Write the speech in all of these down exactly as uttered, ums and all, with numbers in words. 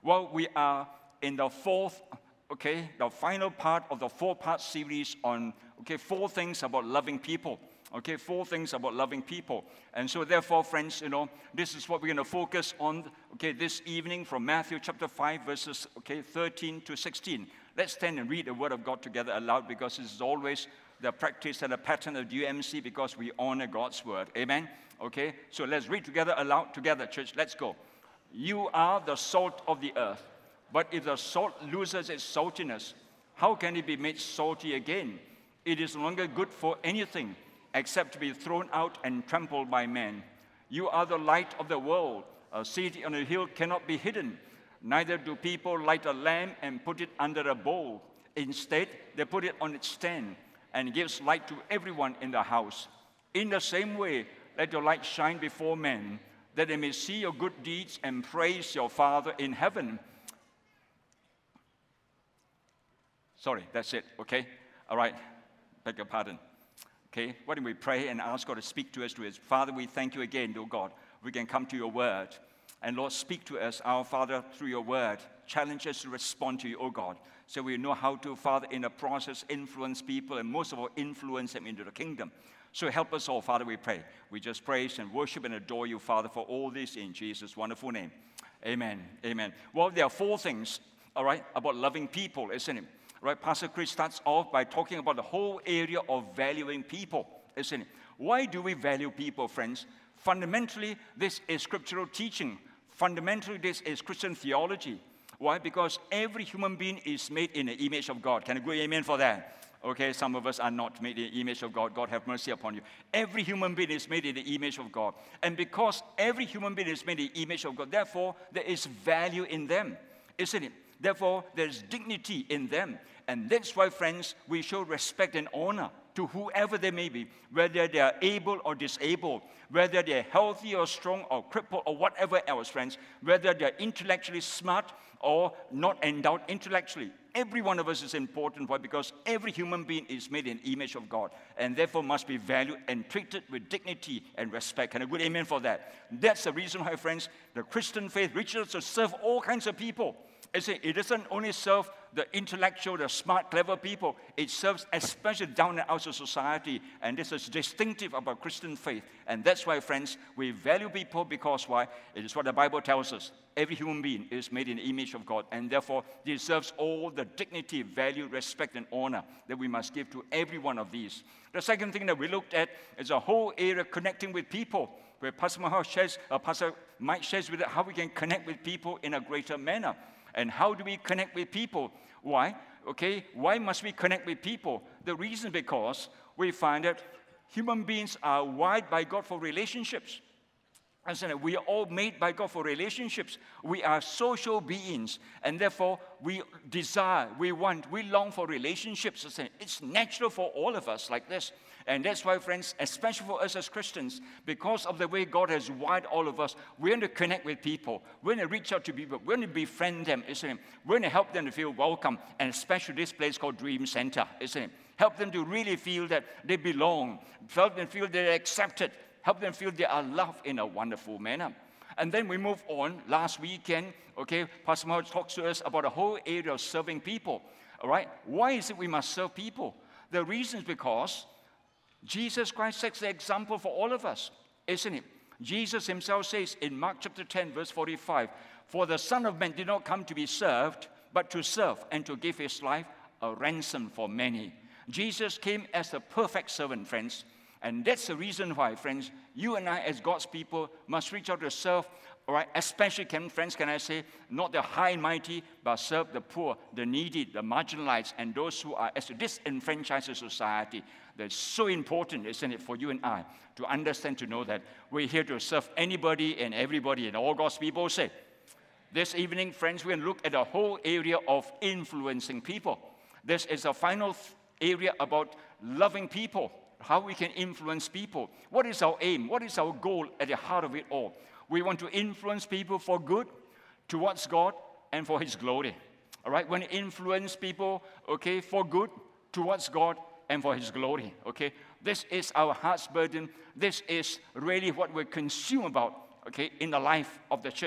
Well, we are in the fourth, okay, the final part of the four-part series on, okay, four things about loving people. Okay, four things about loving people. And so therefore, friends, you know, this is what we're going to focus on, okay, this evening from Matthew chapter five, verses, okay, thirteen to sixteen. Let's stand and read the Word of God together aloud, because this is always the practice and the pattern of U M C, because we honor God's Word. Amen? Okay, so let's read together aloud together, church. Let's go. You are the salt of the earth. But if the salt loses its saltiness, how can it be made salty again? It is no longer good for anything except to be thrown out and trampled by men. You are the light of the world. A city on a hill cannot be hidden. Neither do people light a lamp and put it under a bowl. Instead, they put it on its stand, and gives light to everyone in the house. In the same way, let your light shine before men, that they may see your good deeds and praise your Father in heaven. Sorry, that's it, okay? All right, beg your pardon. Okay, why don't we pray and ask God to speak to us to us. Father, we thank you again, dear God. We can come to your word. And Lord, speak to us, our Father, through your word. Challenge us to respond to you, oh God, so we know how to, Father, in the process, influence people, and most of all, influence them into the kingdom. So help us all, Father, we pray. We just praise and worship and adore you, Father, for all this in Jesus' wonderful name. Amen, amen. Well, there are four things, all right, about loving people, isn't it? Right, Pastor Chris starts off by talking about the whole area of valuing people, isn't it? Why do we value people, friends? Fundamentally, this is scriptural teaching. Fundamentally, this is Christian theology. Why? Because every human being is made in the image of God. Can I go amen for that? Okay, some of us are not made in the image of God. God have mercy upon you. Every human being is made in the image of God. And because every human being is made in the image of God, therefore, there is value in them, isn't it? Therefore, there's dignity in them. And that's why, friends, we show respect and honor to whoever they may be, whether they are able or disabled, whether they're healthy or strong or crippled or whatever else, friends, whether they're intellectually smart or not endowed intellectually. Every one of us is important. Why? Because every human being is made in the image of God, and therefore must be valued and treated with dignity and respect. And a good amen for that. That's the reason why, friends, the Christian faith reaches to serve all kinds of people. It doesn't only serve the intellectual, the smart, clever people. It serves especially down and out of society. And this is distinctive about Christian faith. And that's why, friends, we value people, because why? It is what the Bible tells us. Every human being is made in the image of God, and therefore deserves all the dignity, value, respect, and honor that we must give to every one of these. The second thing that we looked at is a whole area connecting with people, where Pastor Mahal shares, uh, Pastor Mike shares with us how we can connect with people in a greater manner. And how do we connect with people? Why? Okay, why must we connect with people? The reason because we find that human beings are wired by God for relationships. Listen, we are all made by God for relationships. We are social beings, and therefore we desire, we want, we long for relationships. Listen, it's natural for all of us like this. And that's why, friends, especially for us as Christians, because of the way God has wired all of us, we're going to connect with people. We're going to reach out to people. We're going to befriend them, isn't it? We're going to help them to feel welcome, and especially this place called Dream Center, isn't it? Help them to really feel that they belong. Help them feel they're accepted. Help them feel they are loved in a wonderful manner. And then we move on. Last weekend, okay, Pastor Mahal talks to us about the whole area of serving people. All right? Why is it we must serve people? The reason is because Jesus Christ sets the example for all of us, isn't it? Jesus himself says in Mark chapter ten, verse forty-five, "For the Son of Man did not come to be served, but to serve and to give his life a ransom for many." Jesus came as the perfect servant, friends. And that's the reason why, friends, you and I as God's people must reach out to serve, all right, especially, can, friends, can I say, not the high and mighty, but serve the poor, the needy, the marginalized, and those who are as disenfranchised in society. That's so important, isn't it, for you and I to understand, to know that we're here to serve anybody and everybody, and all God's people say. This evening, friends, we're going to look at the whole area of influencing people. This is the final area about loving people. How we can influence people. What is our aim? What is our goal at the heart of it all? We want to influence people for good, towards God, and for his glory. All right? When we influence people, okay, for good, towards God, and for his glory. Okay? This is our heart's burden. This is really what we consume about, okay, in the life of the church.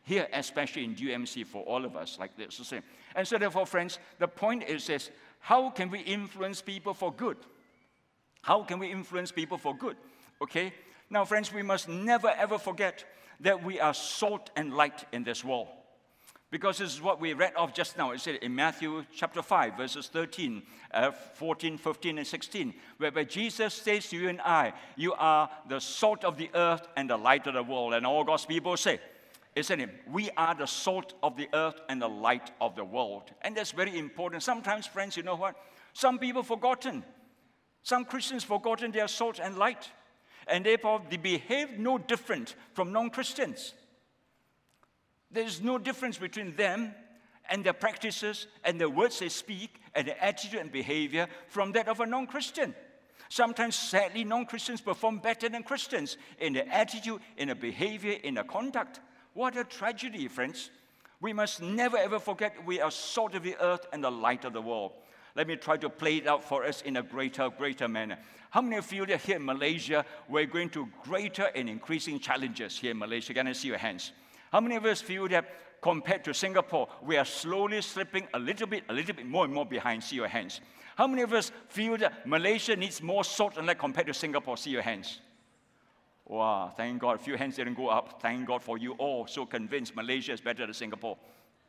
here, especially in U M C, for all of us like this. And so therefore, friends, the point is this: how can we influence people for good? How can we influence people for good? Okay? Now, friends, we must never, ever forget that we are salt and light in this world. Because this is what we read off just now. It said in Matthew chapter five, verses thirteen, uh, fourteen, fifteen, and sixteen, whereby Jesus says to you and I, you are the salt of the earth and the light of the world. And all God's people say, isn't it? We are the salt of the earth and the light of the world. And that's very important. Sometimes, friends, you know what? Some people forgotten. Some Christians forgotten their salt and light. And therefore, they behave no different from non-Christians. There's no difference between them and their practices and the words they speak and their attitude and behavior from that of a non-Christian. Sometimes, sadly, non-Christians perform better than Christians in their attitude, in their behavior, in their conduct. What a tragedy, friends. We must never, ever forget we are salt of the earth and the light of the world. Let me try to play it out for us in a greater, greater manner. How many of you that here in Malaysia, we're going to greater and increasing challenges here in Malaysia? Can I see your hands? How many of us feel that compared to Singapore, we are slowly slipping a little bit, a little bit more and more behind? See your hands. How many of us feel that Malaysia needs more salt and light compared to Singapore? See your hands. Wow, thank God. A few hands didn't go up. Thank God for you all so convinced Malaysia is better than Singapore.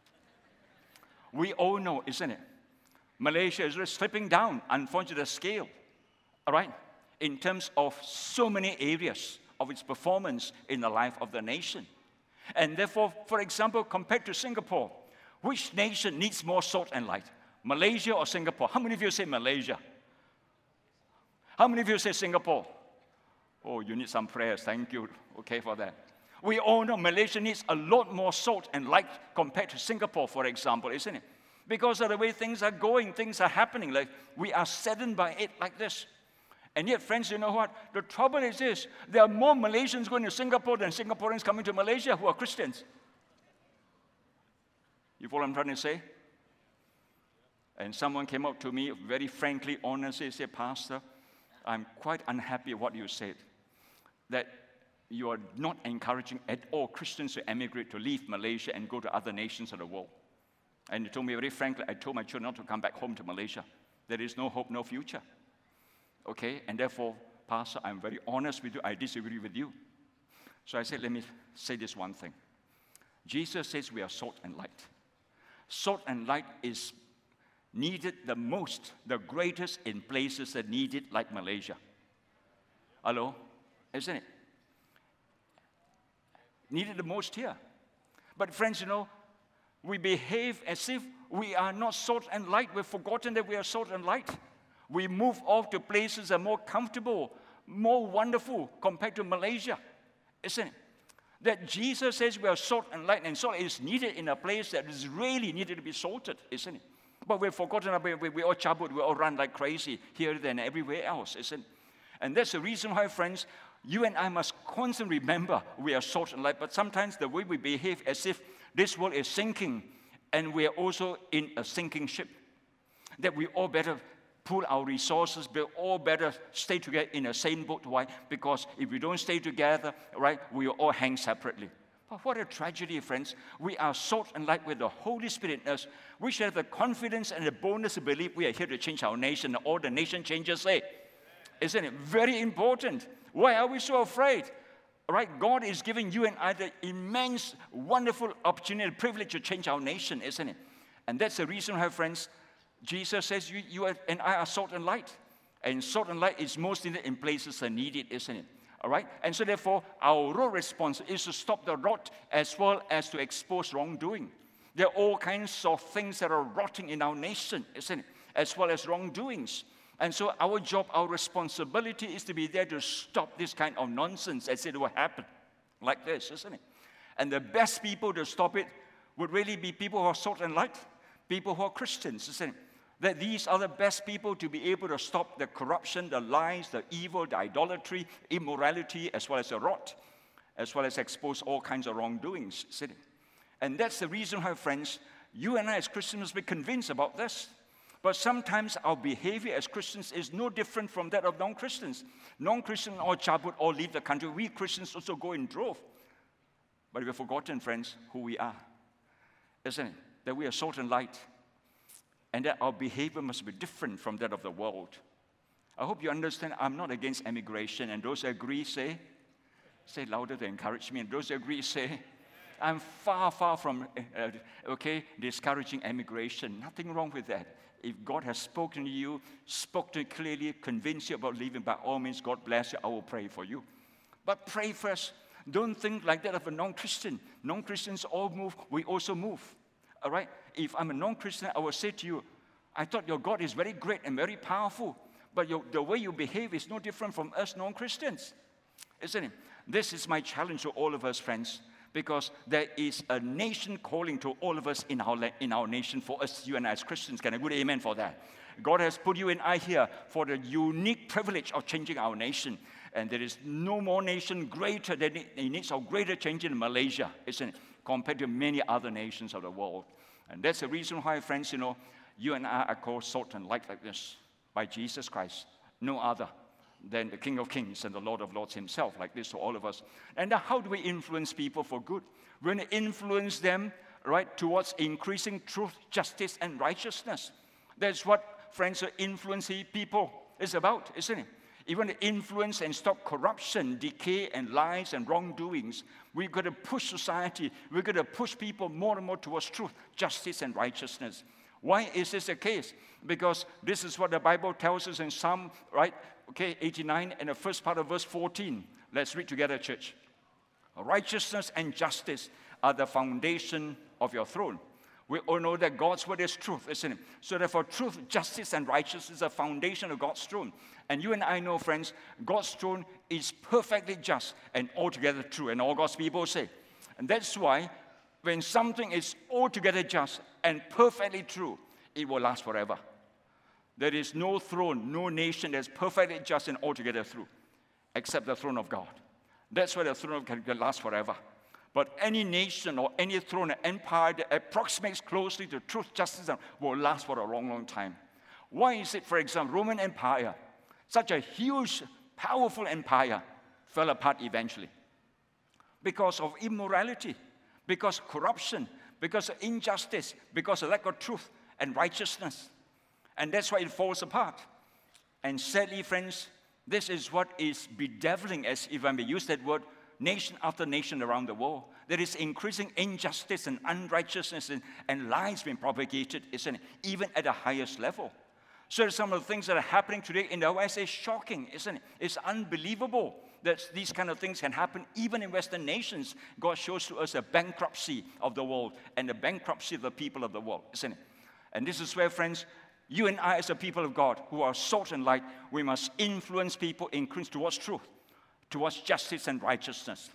We all know, isn't it? Malaysia is really slipping down, unfortunately, the scale, all right, in terms of so many areas of its performance in the life of the nation. And therefore, for example, compared to Singapore, which nation needs more salt and light? Malaysia or Singapore? How many of you say Malaysia? How many of you say Singapore? Oh, you need some prayers. Thank you, okay, for that. We all know Malaysia needs a lot more salt and light compared to Singapore, for example, isn't it? Because of the way things are going, things are happening. Like, we are saddened by it like this. And yet, friends, you know what? The trouble is this. There are more Malaysians going to Singapore than Singaporeans coming to Malaysia who are Christians. You follow what I'm trying to say? And someone came up to me very frankly, honestly, said, Pastor, I'm quite unhappy with what you said. That you are not encouraging at all Christians to emigrate, to leave Malaysia and go to other nations of the world. And he told me very frankly, I told my children not to come back home to Malaysia. There is no hope, no future. Okay, and therefore, Pastor, I'm very honest with you. I disagree with you. So I said, let me say this one thing. Jesus says we are salt and light. Salt and light is needed the most, the greatest in places that need it, like Malaysia. Hello? Isn't it? Needed the most here. But friends, you know, we behave as if we are not salt and light. We've forgotten that we are salt and light. We move off to places that are more comfortable, more wonderful compared to Malaysia, isn't it? That Jesus says we are salt and light, and salt is needed in a place that is really needed to be salted, isn't it? But we've forgotten about it. We all chabut, we all run like crazy here, there, and everywhere else, isn't it? And that's the reason why, friends, you and I must constantly remember we are salt and light, but sometimes the way we behave as if this world is sinking, and we are also in a sinking ship, that we all better pool our resources, we all better stay together in the same boat. Why? Because if we don't stay together, right, we will all hang separately. But what a tragedy, friends. We are salt and light with the Holy Spirit in us. We should have the confidence and the boldness to believe we are here to change our nation, all the nation changers say. Isn't it very important? Why are we so afraid? Right? God is giving you and I the immense, wonderful opportunity, privilege to change our nation, isn't it? And that's the reason why, friends, Jesus says you, you are, and I are salt and light. And salt and light is most needed in places that need it, isn't it? All right? And so therefore, our role response is to stop the rot as well as to expose wrongdoing. There are all kinds of things that are rotting in our nation, isn't it? As well as wrongdoings. And so our job, our responsibility is to be there to stop this kind of nonsense as it will happen like this, isn't it? And the best people to stop it would really be people who are salt and light, people who are Christians, isn't it? That these are the best people to be able to stop the corruption, the lies, the evil, the idolatry, immorality, as well as the rot, as well as expose all kinds of wrongdoings, isn't it? And that's the reason why, friends, you and I as Christians must be convinced about this. But sometimes our behavior as Christians is no different from that of non-Christians. Non-Christians all chabut, all leave the country. We Christians also go in drove. But we've forgotten, friends, who we are, isn't it? That we are salt and light, and that our behavior must be different from that of the world. I hope you understand I'm not against immigration, and those who agree say, say louder to encourage me, and those who agree say, I'm far, far from, uh, okay, discouraging immigration. Nothing wrong with that. If God has spoken to you, spoken clearly, convinced you about leaving, by all means, God bless you, I will pray for you. But pray first. Don't think like that of a non-Christian. Non-Christians all move, we also move. All right? If I'm a non-Christian, I will say to you, I thought your God is very great and very powerful, but your, the way you behave is no different from us non-Christians. Isn't it? This is my challenge to all of us, friends, because there is a nation calling to all of us in our, in our nation, for us, you and I as Christians. Can I good amen for that? God has put you and I here for the unique privilege of changing our nation. And there is no more nation greater than it, it needs a greater change in Malaysia, isn't it? Compared to many other nations of the world. And that's the reason why, friends, you know, you and I are called salt and light like this by Jesus Christ. No other than the King of Kings and the Lord of Lords himself, like this to all of us. And how do we influence people for good? We're going to influence them, right, towards increasing truth, justice, and righteousness. That's what, friends, influencing people is about, isn't it? If we want to influence and stop corruption, decay, and lies and wrongdoings, we've got to push society. We've got to push people more and more towards truth, justice, and righteousness. Why is this the case? Because this is what the Bible tells us in Psalm, right, okay, eighty-nine, and the first part of verse fourteen. Let's read together, church. Righteousness and justice are the foundation of your throne. We all know that God's word is truth, isn't it? So therefore, truth, justice, and righteousness is the foundation of God's throne. And you and I know, friends, God's throne is perfectly just and altogether true. And all God's people say. And that's why when something is altogether just and perfectly true, it will last forever. There is no throne, no nation that's perfectly just and altogether true, except the throne of God. That's why the throne of God can last forever. But any nation or any throne or empire that approximates closely to truth, justice, will last for a long, long time. Why is it, for example, Roman Empire, such a huge, powerful empire, fell apart eventually? Because of immorality, because of corruption, because of injustice, because of lack of truth and righteousness. And that's why it falls apart. And sadly, friends, this is what is bedeviling, as if I may use that word, nation after nation around the world. There is increasing injustice and unrighteousness and, and lies being propagated, isn't it? Even at the highest level. So some of the things that are happening today in the West is shocking, isn't it? It's unbelievable that these kind of things can happen even in Western nations. God shows to us a bankruptcy of the world and the bankruptcy of the people of the world, isn't it? And this is where, friends, you and I as a people of God who are salt and light, we must influence people increase towards truth, towards justice and righteousness.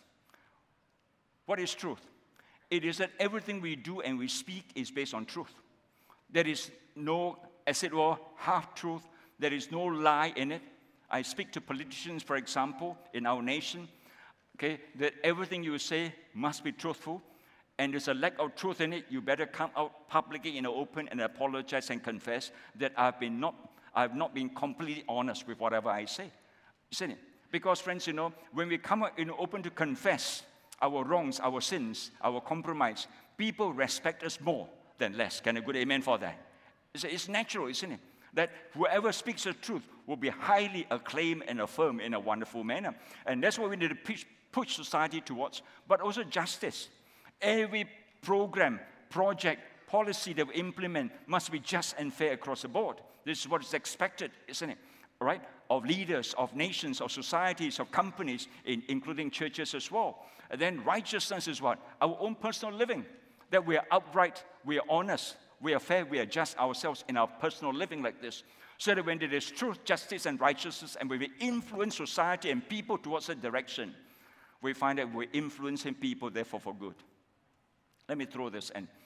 What is truth? It is that everything we do and we speak is based on truth. There is no, as it were, half-truth. There is no lie in it. I speak to politicians, for example, in our nation, okay, that everything you say must be truthful, and there's a lack of truth in it. You better come out publicly in the open and apologize and confess that I've been not, I've not been completely honest with whatever I say. Isn't it? Because, friends, you know, when we come out in the open to confess our wrongs, our sins, our compromise, people respect us more than less. Can I good amen for that? It's, it's natural, isn't it? That whoever speaks the truth will be highly acclaimed and affirmed in a wonderful manner. And that's what we need to push, push society towards, but also justice. Every program, project, policy that we implement must be just and fair across the board. This is what is expected, isn't it? All right? Of leaders, of nations, of societies, of companies, in, including churches as well. And then righteousness is what? Our own personal living. That we are upright, we are honest, we are fair, we are just ourselves in our personal living like this. So that when there is truth, justice, and righteousness, and when we influence society and people towards that direction, we find that we're influencing people, therefore, for good. Let me throw this in.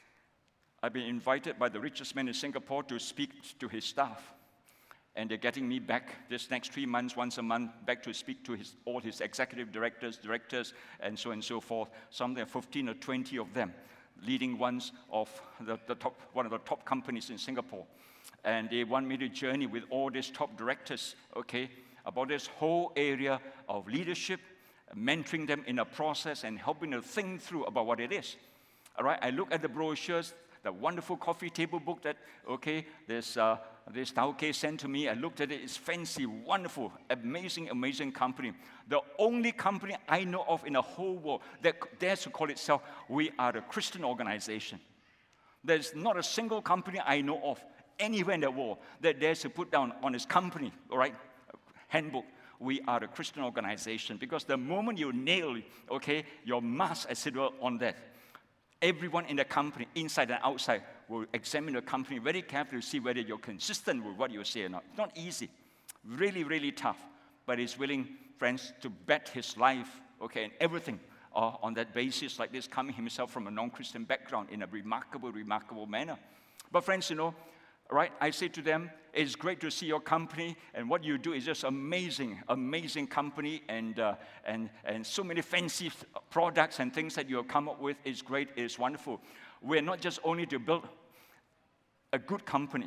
I've been invited by the richest man in Singapore to speak to his staff. And they're getting me back this next three months, once a month, back to speak to his, all his executive directors, directors, and so on and so forth. Some there are fifteen or twenty of them, leading ones of the, the top, one of the top companies in Singapore. And they want me to journey with all these top directors, okay, about this whole area of leadership, mentoring them in a process and helping them think through about what it is. All right, I look at the brochures, the wonderful coffee table book that, okay, this, uh, this Tauke sent to me. I looked at it. It's fancy, wonderful, amazing, amazing company. The only company I know of in the whole world that dares to call itself, we are a Christian organization. There's not a single company I know of anywhere in the world that dares to put down on its company, all right, handbook, we are a Christian organization. Because the moment you nail, okay, your mask, as it were, on that, everyone in the company, inside and outside, will examine the company very carefully to see whether you're consistent with what you say or not. It's not easy. Really, really tough. But he's willing, friends, to bet his life, okay, and everything uh, on that basis like this, coming himself from a non-Christian background in a remarkable, remarkable manner. But friends, you know, right, I say to them, it's great to see your company, and what you do is just amazing, amazing company, and, uh, and, and so many fancy products and things that you have come up with. It's great, it's wonderful. We're not just only to build a good company.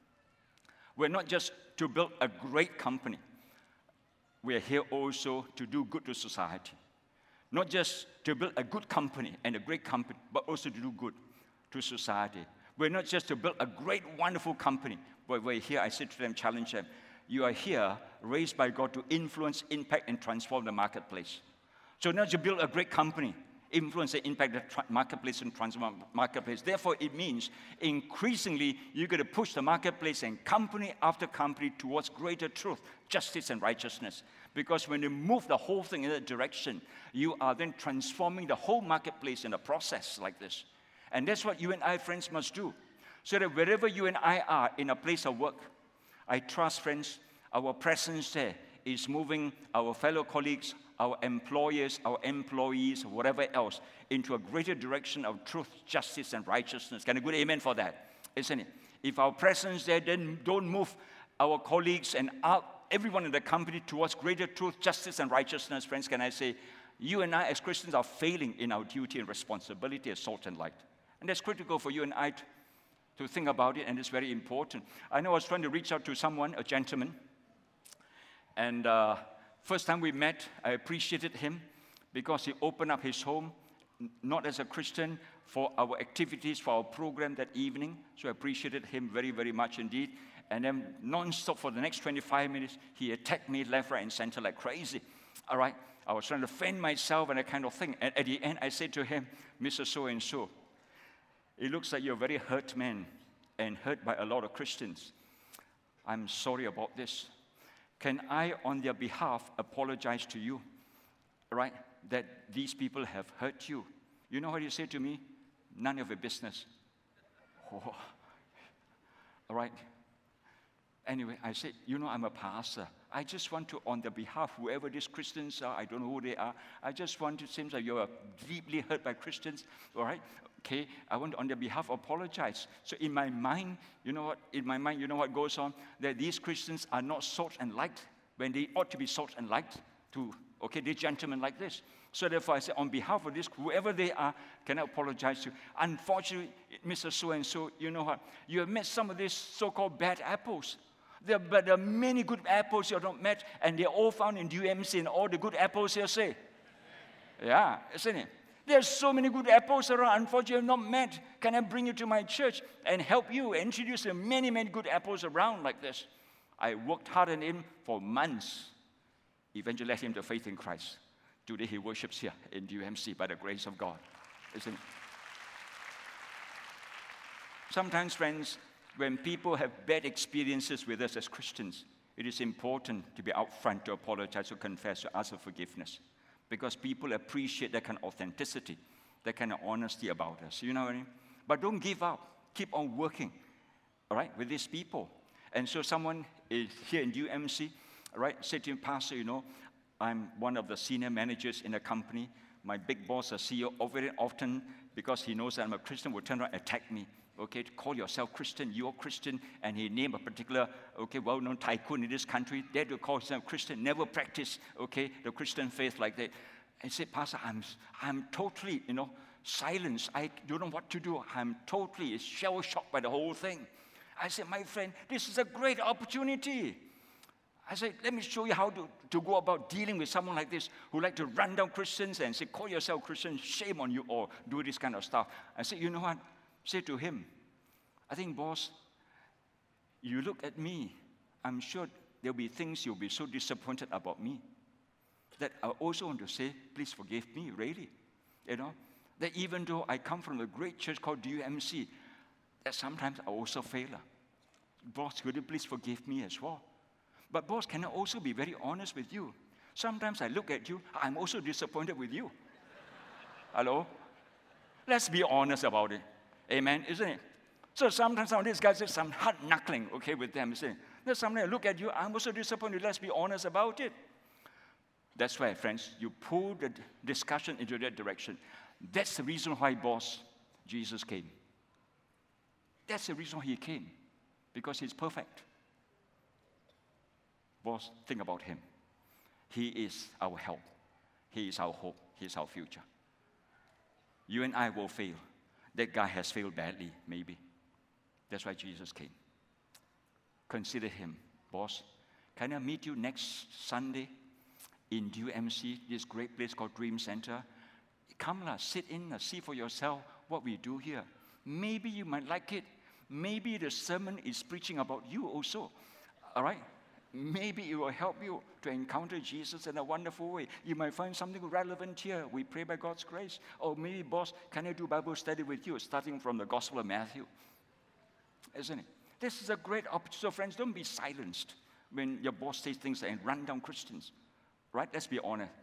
We're not just to build a great company. We're here also to do good to society. Not just to build a good company and a great company, but also to do good to society. We're not just to build a great, wonderful company, but we're here, I say to them, challenge them. You are here, raised by God to influence, impact, and transform the marketplace. So not to build a great company, influence and impact the marketplace and transform the marketplace. Therefore, it means increasingly you're going to push the marketplace and company after company towards greater truth, justice, and righteousness. Because when you move the whole thing in that direction, you are then transforming the whole marketplace in a process like this. And that's what you and I, friends, must do. So that wherever you and I are in a place of work, I trust, friends, our presence there is moving our fellow colleagues, our employers, our employees, whatever else, into a greater direction of truth, justice, and righteousness. Can a good amen for that? Isn't it? If our presence there then don't move our colleagues and our, everyone in the company towards greater truth, justice, and righteousness, friends, can I say, you and I as Christians are failing in our duty and responsibility as salt and light. And that's critical for you and I to, to think about it, and it's very important. I know I was trying to reach out to someone, a gentleman, and uh, first time we met, I appreciated him because he opened up his home, not as a Christian, for our activities, for our program that evening. So I appreciated him very, very much indeed. And then non-stop for the next twenty-five minutes, he attacked me left, right, and center like crazy. All right, I was trying to defend myself and that kind of thing. And at the end, I said to him, Mister So-and-so, it looks like you're a very hurt man and hurt by a lot of Christians. I'm sorry about this. Can I, on their behalf, apologize to you, right, that these people have hurt you? You know what you say to me? None of your business. Oh. All right. Anyway, I said, you know, I'm a pastor. I just want to, on their behalf, whoever these Christians are, I don't know who they are, I just want to, it seems like you're deeply hurt by Christians, all right? Okay, I want to, on their behalf, apologize. So in my mind, you know what, in my mind, you know what goes on? That these Christians are not salt and light when they ought to be salt and light to, okay, these gentlemen like this. So therefore, I say, on behalf of this, whoever they are, can I apologize to you? Unfortunately, Mister So-and-so, you know what, you have met some of these so-called bad apples. There, but there are many good apples you have not met, and they're all found in U M C, and all the good apples you say. Yeah, isn't it? There's so many good apples around. Unfortunately, you have not met. Can I bring you to my church and help you introduce the many, many good apples around like this? I worked hard on him for months. Eventually led him to faith in Christ. Today he worships here in U M C by the grace of God. Isn't it? Sometimes, friends, when people have bad experiences with us as Christians, it is important to be upfront, to apologize, to confess, to ask for forgiveness. Because people appreciate that kind of authenticity, that kind of honesty about us. You know what I mean? But don't give up. Keep on working, all right, with these people. And so someone is here in U M C, all right, said to him, Pastor, you know, I'm one of the senior managers in a company. My big boss, a C E O, very often, because he knows that I'm a Christian, will turn around and attack me. Okay, to call yourself Christian, you're Christian, and he named a particular, okay, well-known tycoon in this country. They to call himself Christian, never practice, okay, the Christian faith like that. And say, Pastor, I'm, I'm totally, you know, silenced. I don't know what to do. I'm totally shell-shocked by the whole thing. I said, my friend, this is a great opportunity. I said, let me show you how to, to go about dealing with someone like this who like to run down Christians and say, call yourself Christian, shame on you, or do this kind of stuff. I said, you know what? Say to him, I think, boss, you look at me, I'm sure there'll be things you'll be so disappointed about me that I also want to say, please forgive me, really. You know, that even though I come from a great church called D U M C, that sometimes I also fail. Boss, could you please forgive me as well? But boss, can I also be very honest with you? Sometimes I look at you, I'm also disappointed with you. Hello? Let's be honest about it. Amen, isn't it? So sometimes some of these guys do some hard knuckling, okay, with them. Saying, then sometimes I look at you, I'm also disappointed. Let's be honest about it. That's why, friends, you pull the discussion into that direction. That's the reason why, boss, Jesus came. That's the reason why he came. Because he's perfect. Boss, think about him. He is our help. He is our hope. He is our future. You and I will fail. That guy has failed badly, maybe. That's why Jesus came. Consider him. Boss, can I meet you next Sunday in D U M C, this great place called Dream Center? Come, la, sit in, see for yourself what we do here. Maybe you might like it. Maybe the sermon is preaching about you also. All right? Maybe it will help you to encounter Jesus in a wonderful way. You might find something relevant here. We pray by God's grace. Or maybe, boss, can I do Bible study with you, starting from the Gospel of Matthew? Isn't it? This is a great opportunity. So, friends, don't be silenced when your boss says things and run down Christians. Right? Let's be honest.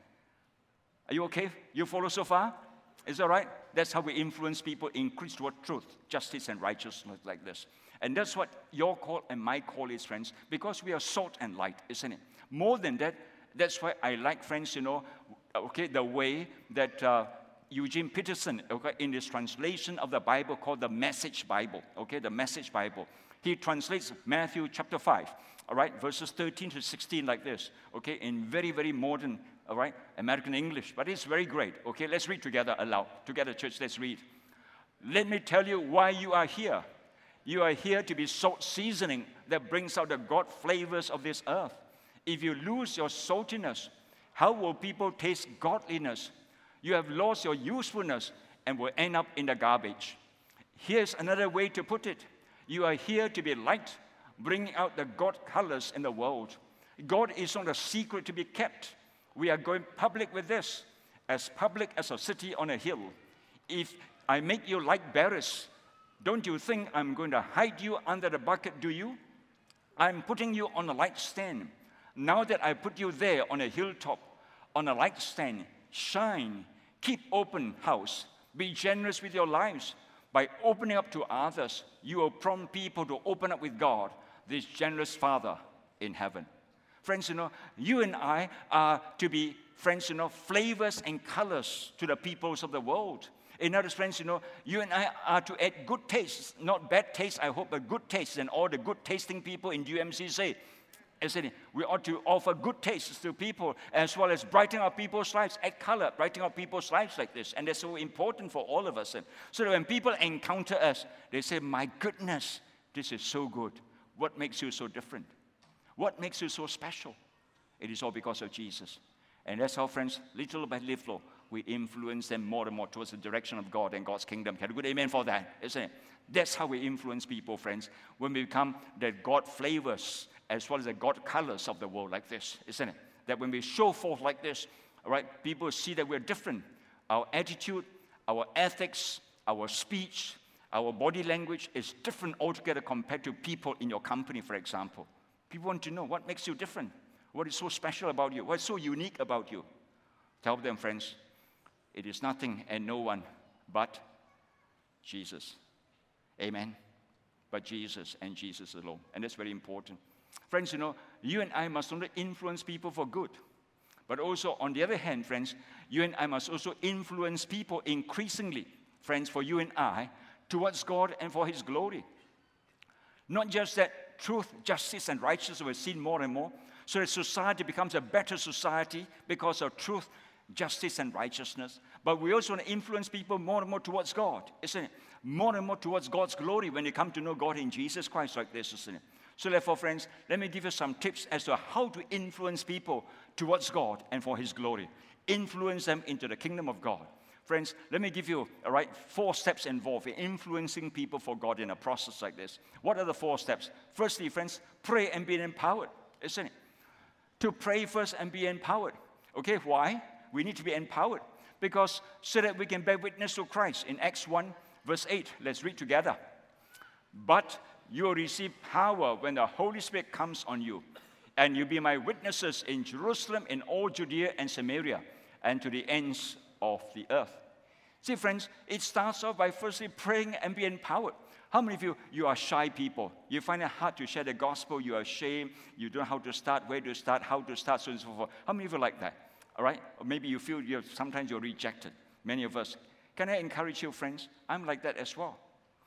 Are you okay? You follow so far? Is that right? That's how we influence people, increase toward truth, justice, and righteousness like this. And that's what your call and my call is, friends, because we are salt and light, isn't it? More than that, that's why I like, friends, you know, okay, the way that uh, Eugene Peterson, okay, in his translation of the Bible called the Message Bible, okay, the Message Bible, he translates Matthew chapter five, all right, verses thirteen to sixteen like this, okay, in very, very modern, all right, American English, but it's very great, okay? Let's read together aloud. Together, church, let's read. Let me tell you why you are here. You are here to be salt seasoning that brings out the God flavors of this earth. If you lose your saltiness, how will people taste godliness? You have lost your usefulness and will end up in the garbage. Here's another way to put it. You are here to be light, bringing out the God colors in the world. God is not a secret to be kept. We are going public with this, as public as a city on a hill. If I make you light bearers, don't you think I'm going to hide you under the bucket, do you? I'm putting you on a light stand. Now that I put you there on a hilltop, on a light stand, shine, keep open house, be generous with your lives. By opening up to others, you will prompt people to open up with God, this generous Father in heaven. Friends, you know, you and I are to be, friends, you know, flavors and colors to the peoples of the world. In other words, friends, you know, you and I are to add good taste, not bad taste, I hope, but good taste. And all the good tasting people in D U M C say, isn't it? We ought to offer good tastes to people as well as brighten up people's lives, add color, brighten up people's lives like this. And that's so important for all of us. And so that when people encounter us, they say, my goodness, this is so good. What makes you so different? What makes you so special? It is all because of Jesus. And that's how, friends, little by little, we influence them more and more towards the direction of God and God's kingdom. Can you good amen for that, isn't it? That's how we influence people, friends, when we become the God flavors as well as the God colors of the world like this, isn't it? That when we show forth like this, all right, people see that we're different. Our attitude, our ethics, our speech, our body language is different altogether compared to people in your company, for example. People want to know what makes you different. What is so special about you? What's so unique about you? Tell them, friends, it is nothing and no one but Jesus. Amen? But Jesus and Jesus alone. And that's very important. Friends, you know, you and I must not influence people for good. But also, on the other hand, friends, you and I must also influence people increasingly, friends, for you and I, towards God and for His glory. Not just that truth, justice, and righteousness were seen more and more, so that society becomes a better society because of truth, justice, and righteousness. But we also want to influence people more and more towards God, isn't it? more and more towards God's glory when they come to know God in Jesus Christ like this, isn't it? So therefore, friends, let me give you some tips as to how to influence people towards God and for His glory. Influence them into the kingdom of God. Friends, let me give you, all right, four steps involved in influencing people for God in a process like this. What are the four steps? Firstly, friends, pray and be empowered, isn't it? To pray first and be empowered. Okay, why? We need to be empowered. Because so that we can bear witness to Christ. In Acts one, verse eight, let's read together. But you will receive power when the Holy Spirit comes on you, and you'll be my witnesses in Jerusalem, in all Judea and Samaria, and to the ends of the earth. See, friends, it starts off by firstly praying and be empowered. How many of you, you are shy people? You find it hard to share the gospel, you are ashamed, you don't know how to start, where to start, how to start, so on and so forth. How many of you like that? All right? Or maybe you feel you're, sometimes you're rejected. Many of us. Can I encourage you, friends? I'm like that as well.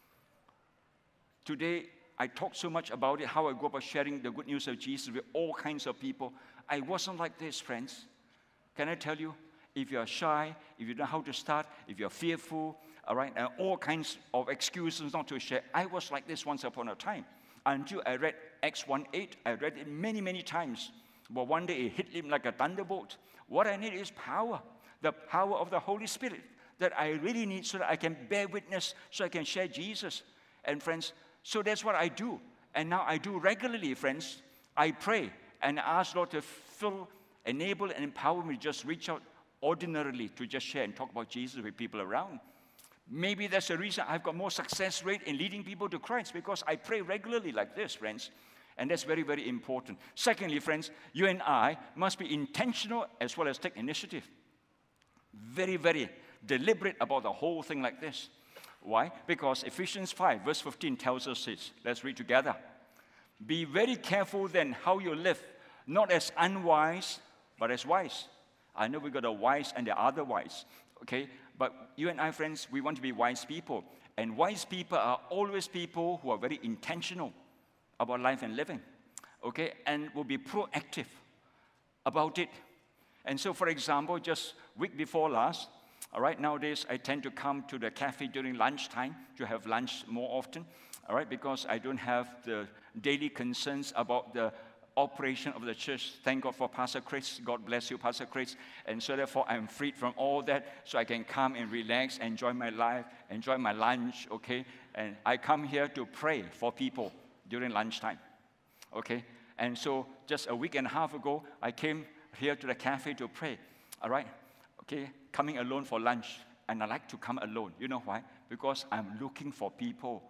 Today, I talk so much about it, how I go about sharing the good news of Jesus with all kinds of people. I wasn't like this, friends. Can I tell you? If you're shy, if you don't know how to start, if you're fearful, all right, and all kinds of excuses not to share. I was like this once upon a time. Until I read Acts one eight, I read it many, many times. But one day it hit him like a thunderbolt. What I need is power, the power of the Holy Spirit that I really need so that I can bear witness, so I can share Jesus. And friends, so that's what I do. And now I do regularly, friends. I pray and ask Lord to fill, enable, and empower me to just reach out ordinarily to just share and talk about Jesus with people around. Maybe that's the reason I've got more success rate in leading people to Christ, because I pray regularly like this, friends. And that's very, very important. Secondly, friends, you and I must be intentional as well as take initiative. Very, very deliberate about the whole thing like this. Why? Because Ephesians five, verse fifteen tells us this. Let's read together. Be very careful then how you live, not as unwise, but as wise. I know we got a wise and the other wise, okay? But you and I, friends, we want to be wise people. And wise people are always people who are very intentional about life and living, okay? And will be proactive about it. And so, for example, just week before last, all right, nowadays I tend to come to the cafe during lunchtime to have lunch more often, all right, because I don't have the daily concerns about the operation of the church. Thank God for Pastor Chris. God bless you, Pastor Chris. And so therefore, I'm freed from all that, so I can come and relax, enjoy my life, enjoy my lunch, okay? And I come here to pray for people during lunchtime, okay? And so just a week and a half ago, I came here to the cafe to pray, all right? Okay, coming alone for lunch. And I like to come alone. You know why? Because I'm looking for people.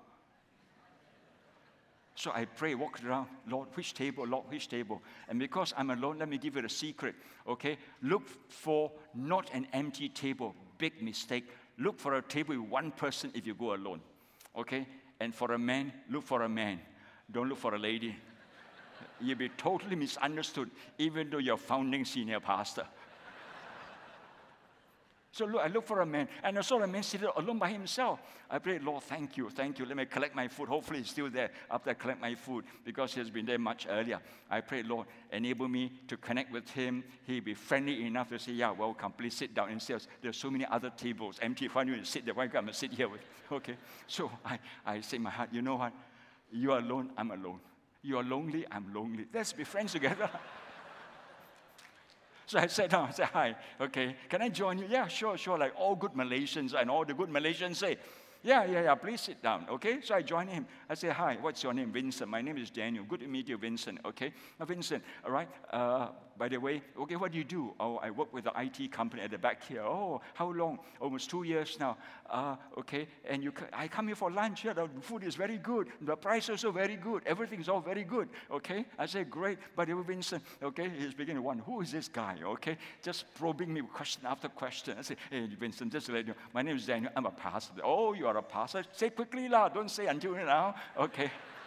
So I pray, walk around, Lord, which table, Lord, which table? And because I'm alone, let me give you the secret, okay? Look for not an empty table, big mistake. Look for a table with one person if you go alone, okay? And for a man, look for a man. Don't look for a lady. You'll be totally misunderstood, even though you're founding senior pastor. So look, I look for a man, and I saw a man seated alone by himself. I prayed, Lord, thank you, thank you. Let me collect my food. Hopefully he's still there after I collect my food, because he has been there much earlier. I prayed, Lord, enable me to connect with him. He'll be friendly enough to say, yeah, welcome, please sit down. Instead of, there's so many other tables empty. Why don't you sit there? Why can't I sit here with? Okay. So I, I say in my heart, you know what? You are alone, I'm alone. You are lonely, I'm lonely. Let's be friends together. So I sat down, I said, hi, okay, can I join you? Yeah, sure, sure, like all good Malaysians, and all the good Malaysians say, yeah, yeah, yeah, please sit down, okay? So I joined him. I said, hi, what's your name? Vincent. My name is Daniel. Good to meet you, Vincent, okay? Now, Vincent, all right, uh, by the way, okay, what do you do? Oh, I work with the I T company at the back here. Oh, how long? Almost two years now. Uh, okay, and you, I come here for lunch here. The food is very good. The price is also very good. Everything's all very good, okay? I said, great. By the way, Vincent, okay, he's beginning to wonder, who is this guy, okay? Just probing me question after question. I said, hey, Vincent, just to let you know, my name is Daniel. I'm a pastor. Oh, you are a pastor? Say quickly, lah. Don't say until now. Okay.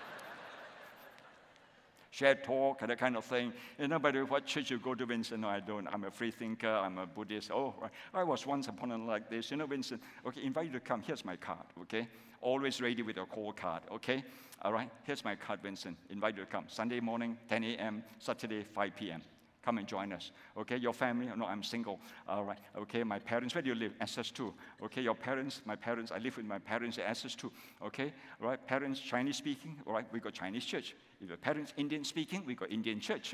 Share talk and that kind of thing. You know, by the way, what church you go to, Vincent? No, I don't. I'm a free thinker. I'm a Buddhist. Oh, right. I was once upon a like this. You know, Vincent, okay, invite you to come. Here's my card, okay? Always ready with your call card, okay? All right, here's my card, Vincent. Invite you to come. Sunday morning, ten a.m., Saturday, five p.m. Come and join us. Okay, your family, no, I'm single. All right, okay, my parents, where do you live? S S two. Okay, your parents, my parents, I live with my parents at S S two. Okay, all right, parents Chinese speaking, all right, we got Chinese church. If your parents Indian speaking, we got Indian church.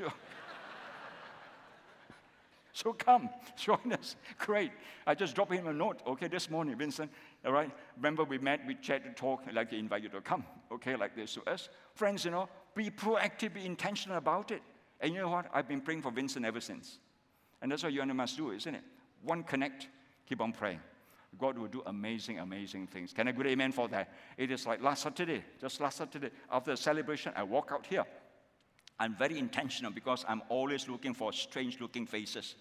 So come, join us. Great. I just dropped him a note, okay, this morning, Vincent. All right, remember we met, we chatted, talked. I'd like to invite you to come, okay, like this. So us, friends, you know, be proactive, be intentional about it. And you know what? I've been praying for Vincent ever since. And that's what you and I must do, isn't it? One, connect, keep on praying. God will do amazing, amazing things. Can I good amen for that? It is like last Saturday, just last Saturday, after the celebration, I walk out here. I'm very intentional because I'm always looking for strange-looking faces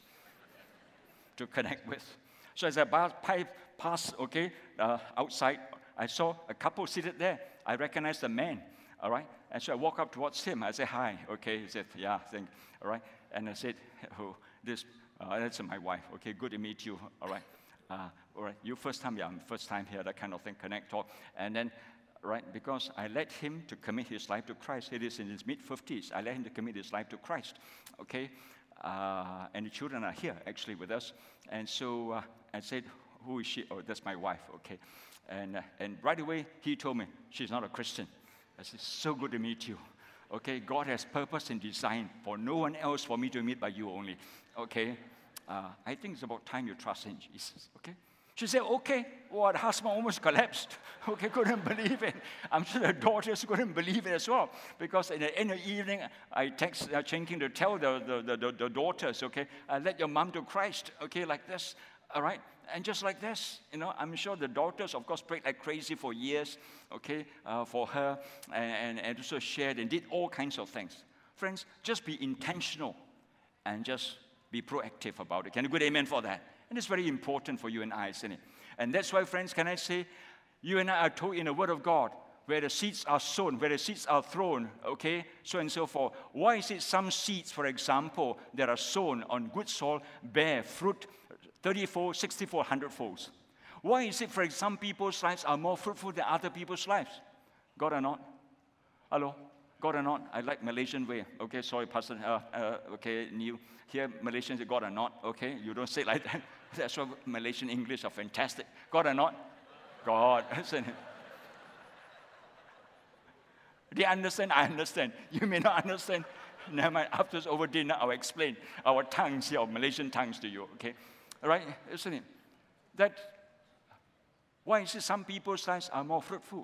to connect with. So as I passed, okay, uh, outside, I saw a couple seated there. I recognized the man, all right? And so I walk up towards him. I said, hi, okay? He said, yeah, thank you, all right? And I said, oh, this, uh, that's my wife, okay? Good to meet you, all right? Uh, all right, you first time? Yeah, I'm first time here, that kind of thing, connect, talk. And then, right, because I let him to commit his life to Christ. He is in his mid-fifties. I let him to commit his life to Christ, okay? Uh, and the children are here, actually, with us. And so uh, I said, who is she? Oh, that's my wife, okay? And, uh, and right away, he told me, she's not a Christian. I said, so good to meet you. Okay, God has purpose and design for no one else, for me to meet but you only. Okay, uh, I think it's about time you trust in Jesus. Okay, she said, okay. Well, the husband almost collapsed. Okay, couldn't believe it. I'm sure the daughters couldn't believe it as well, because in the, in the evening, I text uh, Chen King to tell the, the, the, the daughters, okay, uh, let your mom to Christ, okay, like this, all right? And just like this, you know, I'm sure the daughters, of course, prayed like crazy for years, okay, uh, for her, and, and also shared and did all kinds of things. Friends, just be intentional and just be proactive about it. Can you good amen for that? And it's very important for you and I, isn't it? And that's why, friends, can I say, you and I are told in the Word of God, where the seeds are sown, where the seeds are thrown, okay, so and so forth. Why is it some seeds, for example, that are sown on good soil bear fruit thirty-four, sixty-four, one hundred folds? Why is it, for example, some people's lives are more fruitful than other people's lives? God or not? Hello? God or not? I like Malaysian way. Okay, sorry, Pastor. Uh, uh, okay, new. Here, Malaysians say God or not. Okay, you don't say it like that. That's why Malaysian English are fantastic. God or not? God. They understand, I understand. You may not understand. Never mind. After over dinner, I'll explain our tongues here, our Malaysian tongues to you. Okay? All right? Isn't it? That, why is it some people's lives are more fruitful?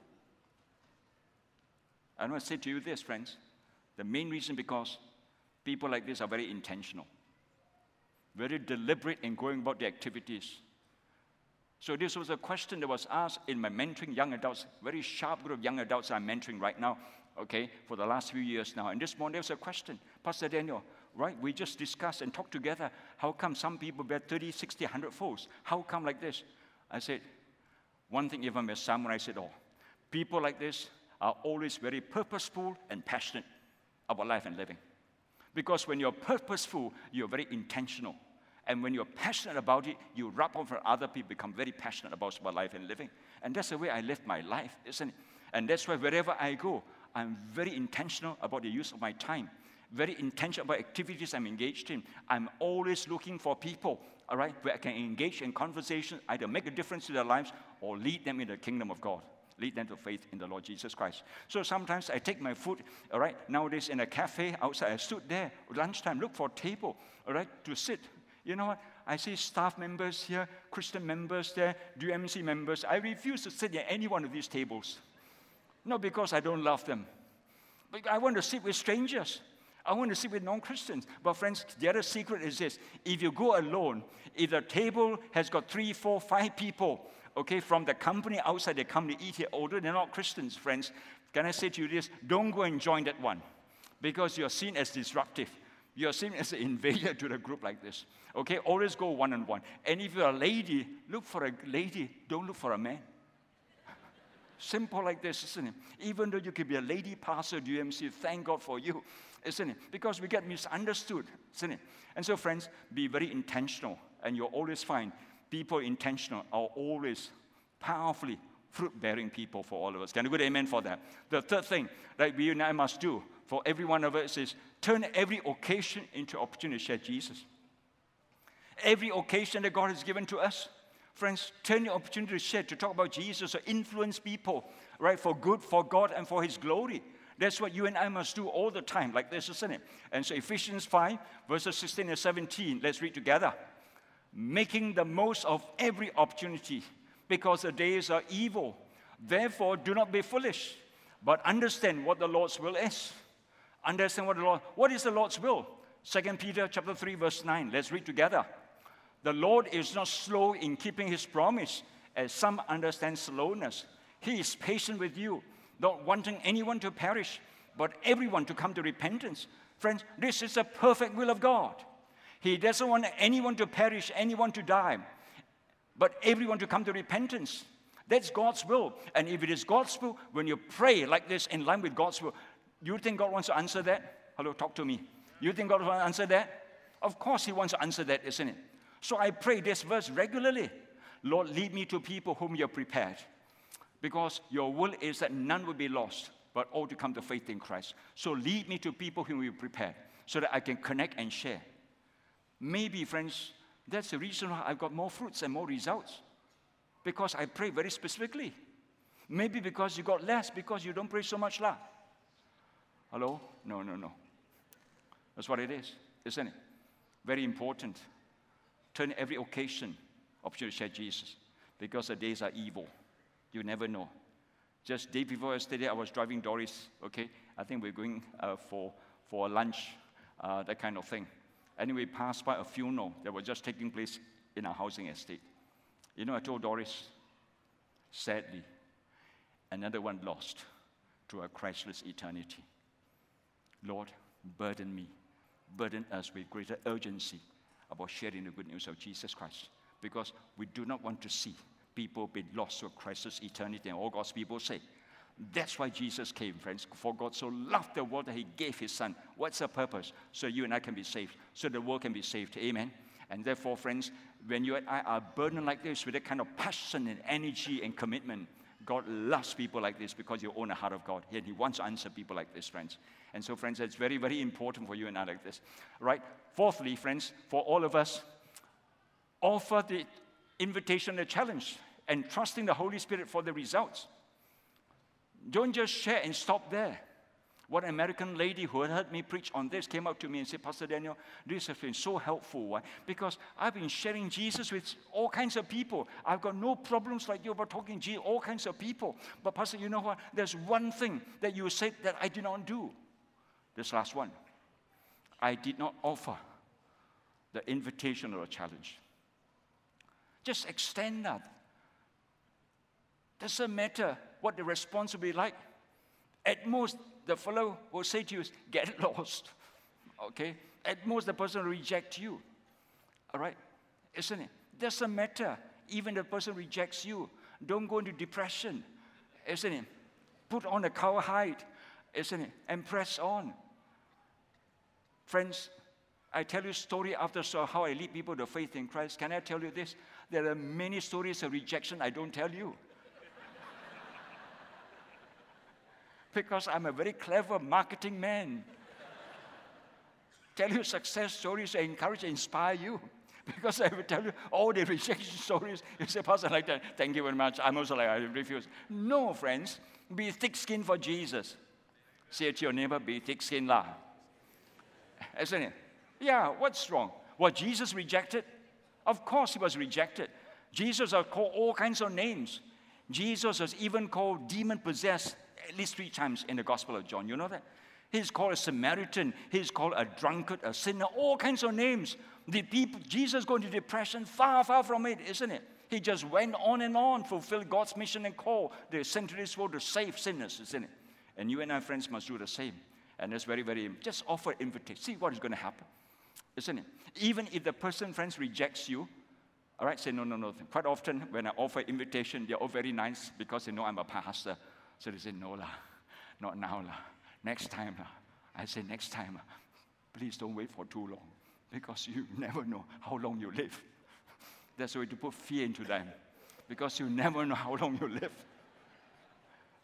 I want to say to you this, friends. The main reason because people like this are very intentional, very deliberate in going about their activities. So this was a question that was asked in my mentoring young adults, very sharp group of young adults I'm mentoring right now, okay, for the last few years now. And this morning there was a question, Pastor Daniel, right, we just discussed and talked together, how come some people bear thirty, sixty, one hundred folds? How come like this? I said, one thing, if I may summarize it all, people like this are always very purposeful and passionate about life and living. Because when you're purposeful, you're very intentional. And when you're passionate about it, you rub off on other people, become very passionate about, about life and living. And that's the way I live my life, isn't it? And that's why wherever I go, I'm very intentional about the use of my time, very intentional about activities I'm engaged in. I'm always looking for people, all right, where I can engage in conversation, either make a difference to their lives or lead them in the kingdom of God. Lead them to faith in the Lord Jesus Christ. So sometimes I take my food, all right, nowadays in a cafe outside, I stood there, lunchtime, look for a table, all right, to sit. You know what? I see staff members here, Christian members there, D M C members. I refuse to sit at any one of these tables. Not because I don't love them, but I want to sit with strangers. I want to sit with non-Christians. But friends, the other secret is this. If you go alone, if the table has got three, four, five people, okay, from the company outside, they come to eat here, although they're not Christians, friends, can I say to you this? Don't go and join that one, because you're seen as disruptive. You're seen as an invader to the group like this. Okay, always go one-on-one. And if you're a lady, look for a lady, don't look for a man. Simple like this, isn't it? Even though you could be a lady pastor, D M C, thank God for you, isn't it? Because we get misunderstood, isn't it? And so, friends, be very intentional, and you'll always find people intentional are always powerfully fruit-bearing people for all of us. Can you go amen for that? The third thing that we and I must do for every one of us is turn every occasion into opportunity to share Jesus. Every occasion that God has given to us, friends, turn the opportunity to share, to talk about Jesus, or influence people, right, for good, for God, and for His glory. That's what you and I must do all the time, like this, isn't it? And so Ephesians five, verses sixteen and seventeen, let's read together. Making the most of every opportunity, because the days are evil. Therefore, do not be foolish, but understand what the Lord's will is. Understand what the Lord, what is the Lord's will? Second Peter chapter three, verse nine. Let's read together. The Lord is not slow in keeping His promise, as some understand slowness. He is patient with you, not wanting anyone to perish, but everyone to come to repentance. Friends, this is the perfect will of God. He doesn't want anyone to perish, anyone to die, but everyone to come to repentance. That's God's will. And if it is God's will, when you pray like this in line with God's will, you think God wants to answer that? Hello, talk to me. You think God wants to answer that? Of course He wants to answer that, isn't it? So I pray this verse regularly. Lord, lead me to people whom you have prepared. Because your will is that none will be lost, but all to come to faith in Christ. So lead me to people whom you prepared, so that I can connect and share. Maybe, friends, that's the reason why I've got more fruits and more results. Because I pray very specifically. Maybe because you got less, because you don't pray so much lah. Hello? No, no, no. That's what it is, isn't it? Very important. Turn every occasion opportunity to share Jesus, because the days are evil. You never know. Just day before yesterday, I was driving Doris, okay? I think we're going uh, for, for lunch, uh, that kind of thing. And we passed by a funeral that was just taking place in our housing estate. You know, I told Doris, sadly, another one lost to a Christless eternity. Lord, burden me, burden us with greater urgency about sharing the good news of Jesus Christ, because we do not want to see people be lost to a Christless eternity, and all God's people say. That's why Jesus came, friends. For God so loved the world that He gave His Son. What's the purpose? So you and I can be saved, so the world can be saved. Amen. And therefore, friends, when you and I are burdened like this with that kind of passion and energy and commitment, God loves people like this, because you own the heart of God. And He wants to answer people like this, friends. And so, friends, it's very, very important for you and I like this. Right? Fourthly, friends, for all of us, offer the invitation, the challenge, and trusting the Holy Spirit for the results. Don't just share and stop there. One American lady who had heard me preach on this came up to me and said, Pastor Daniel, this has been so helpful. Why? Because I've been sharing Jesus with all kinds of people. I've got no problems like you about talking Jesus, all kinds of people. But Pastor, you know what? There's one thing that you said that I did not do. This last one. I did not offer the invitation or a challenge. Just extend that. Doesn't matter what the response will be like. At most, the fellow will say to you, get lost. Okay? At most, the person will reject you. All right? Isn't it? Doesn't matter. Even the person rejects you. Don't go into depression. Isn't it? Put on a cowhide. Isn't it? And press on. Friends, I tell you story after story how I lead people to faith in Christ. Can I tell you this? There are many stories of rejection I don't tell you. Because I'm a very clever marketing man. Tell you success stories to encourage and inspire you. Because I will tell you all the rejection stories. You say, Pastor, like that, thank you very much. I'm also like, I refuse. No, friends. Be thick-skinned for Jesus. Say to your neighbor, be thick-skinned lah. Isn't it? Yeah, what's wrong? Was Jesus rejected? Of course He was rejected. Jesus was called all kinds of names. Jesus was even called demon-possessed at least three times in the Gospel of John. You know that? He's called a Samaritan. He's called a drunkard, a sinner, all kinds of names. The people, Jesus going to depression, far, far from it, isn't it? He just went on and on, fulfilled God's mission and call. They sent to this world to save sinners, isn't it? And you and our friends must do the same. And it's very, very, just offer invitation. See what is going to happen, isn't it? Even if the person, friends, rejects you, all right, say no, no, no. Quite often when I offer invitation, they're all very nice because they know I'm a pastor. So they say, no lah, not now lah, next time lah. I say, next time lah, please don't wait for too long, because you never know how long you live. That's the way to put fear into them, because you never know how long you live.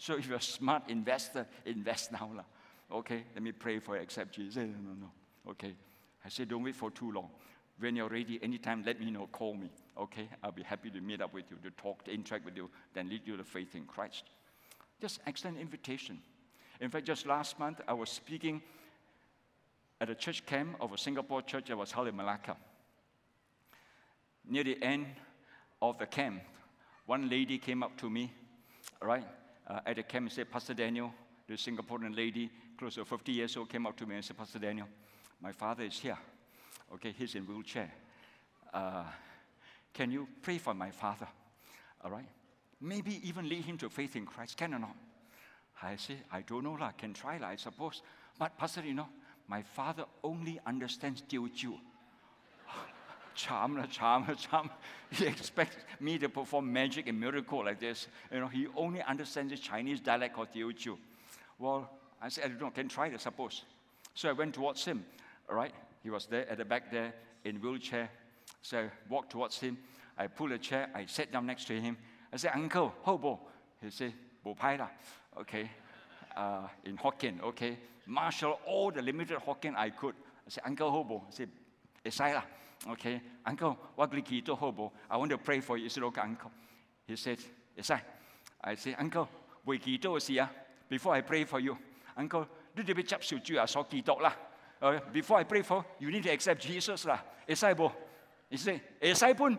So if you're a smart investor, invest now. La. Okay, let me pray for you, accept Jesus. No, no, no. Okay. I said, don't wait for too long. When you're ready, anytime, let me know, call me. Okay, I'll be happy to meet up with you, to talk, to interact with you, then lead you to faith in Christ. Just excellent invitation. In fact, just last month, I was speaking at a church camp of a Singapore church that was held in Malacca. Near the end of the camp, one lady came up to me, right, uh, at the camp and said, Pastor Daniel, the Singaporean lady, close to fifty years old, came up to me and said, Pastor Daniel, my father is here. Okay, he's in a wheelchair. Uh, can you pray for my father? All right? Maybe even lead him to faith in Christ. Can or not? I say, I don't know, I can try, I suppose. But Pastor, you know, my father only understands Teochew. Charm, charm, charm. He expects me to perform magic and miracle like this. You know, he only understands the Chinese dialect called Teochew. Well, I said, I don't know, can try, I suppose. So I went towards him, all right? He was there at the back there in wheelchair. So I walked towards him. I pulled a chair. I sat down next to him. I said, Uncle, hobo. He said, Bo pai la. Okay. Uh, in Hokkien, okay. Marshal all the limited Hokkien I could. I said, Uncle, hobo. I said, Esai la. Okay. Uncle, wagli to hobo. I want to pray for you. He said, okay, Uncle. He said, Esai. I said, Uncle, wei to siya. Before I pray for you. Uncle, do the chap su ju a so kitok la. Uh, before I pray for, you need to accept Jesus lah. Esai bo. He said, Esai pun.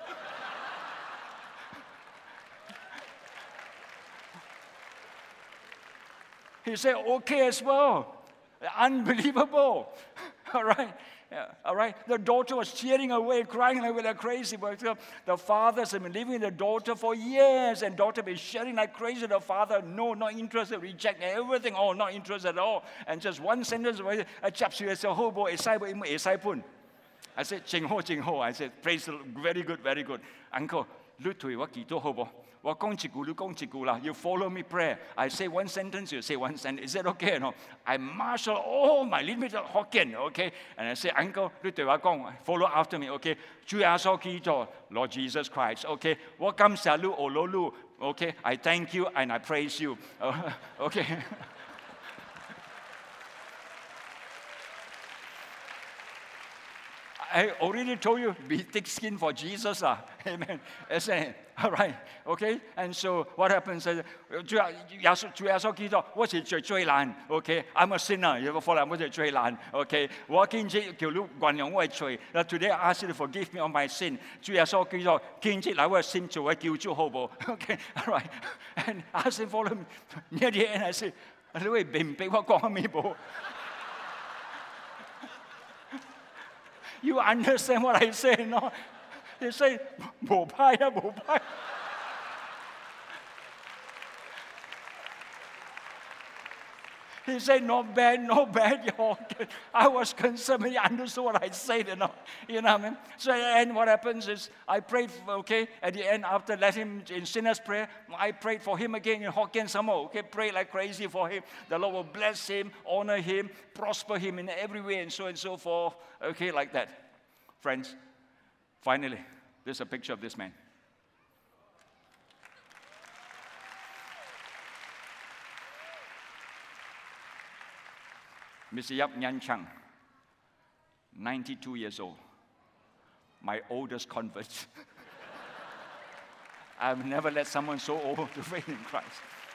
He said, okay as well. Unbelievable. All right. Yeah, all right. The daughter was cheering away, crying like a crazy. But the fathers have been living with the daughter for years, and daughter been sharing like crazy. The father, no, not interested, reject everything. Oh, not interested at all. And just one sentence, a chap said, "Hobo, esai bo, esai pun." I said, "Jing ho, jing ho." I said, "Praise the Lord, very good, very good, Uncle." Look to what kito hobo. You follow me prayer. I say one sentence, you say one sentence. Is that okay? No. I marshal all my limited Hokkien, okay? And I say, Uncle, follow after me, okay? Lord Jesus Christ, okay? Welcome, salu, ololu, okay? I thank you and I praise you, uh, okay? I already told you, be thick skin for Jesus. Uh. Amen. All right. Okay? And so what happens is, what's it? Okay? I'm a sinner. You ever follow? What's it? Okay? Walking Now today I ask you to forgive me on my sin. Okay? All right. And I asked him for him. Near the end, I said, you understand what I say, no? They say, bo pai, bo pai. He said, not bad, not bad. I was concerned, he understood what I said, you know. You know what I mean? So and what happens is, I prayed, for, okay, at the end, after let him in sinner's prayer, I prayed for him again in Hokkien some more, okay, pray like crazy for him. The Lord will bless him, honor him, prosper him in every way, and so and so forth, okay, like that. Friends, finally, there's a picture of this man. Mister Yap Nyan Chang, ninety-two years old, my oldest convert. I've never let someone so old to faith in Christ.